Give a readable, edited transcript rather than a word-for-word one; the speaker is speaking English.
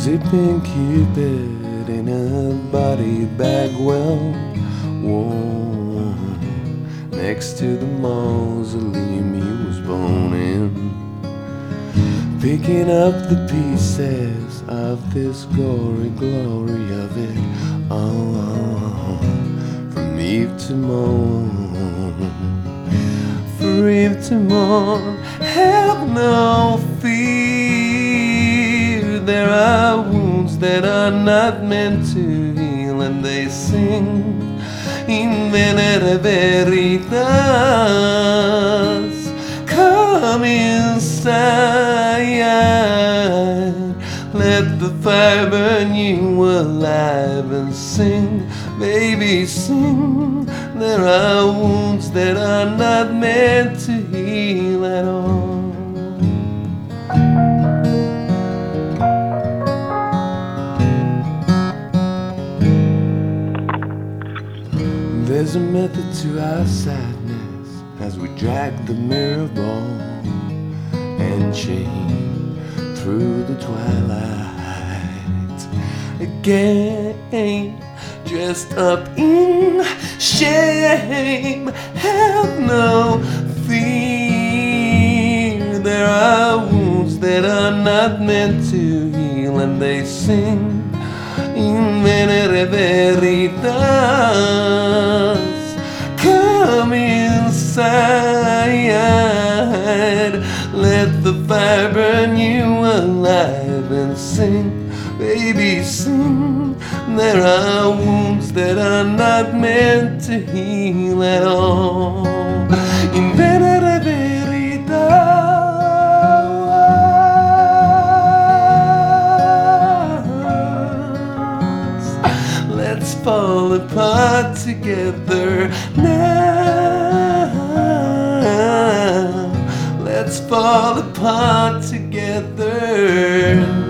Zipping Cupid in a body bag well worn next to the mausoleum he was born in, picking up the pieces of this gory glory of it all, from eve to morn, for eve to morn. Have no fear, there are wounds that are not meant to heal, and they sing in venere veritas. Come inside, let the fire burn you alive, and sing, baby, sing. There are wounds that are not meant to heal at all. There's a method to our sadness as we drag the mirror ball and chain through the twilight again, dressed up in shame. Have no fear, there are wounds that are not meant to heal, and they sing in venere veritas. Come inside, let the fire burn you alive, and sing, baby, sing. There are wounds that are not meant to heal at all. In venere veritas, let's fall apart together now. Let's fall apart together.